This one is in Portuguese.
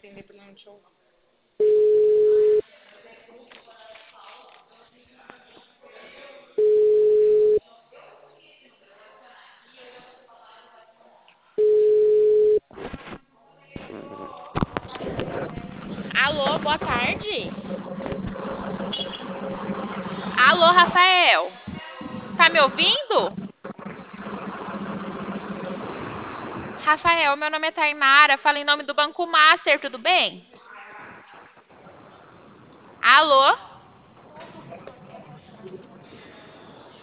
atender pra ele não te ouvir. Alô, boa tarde. Alô, Rafael. Tá me ouvindo? Rafael, meu nome é Tainara, falo em nome do Banco Master, tudo bem? Alô?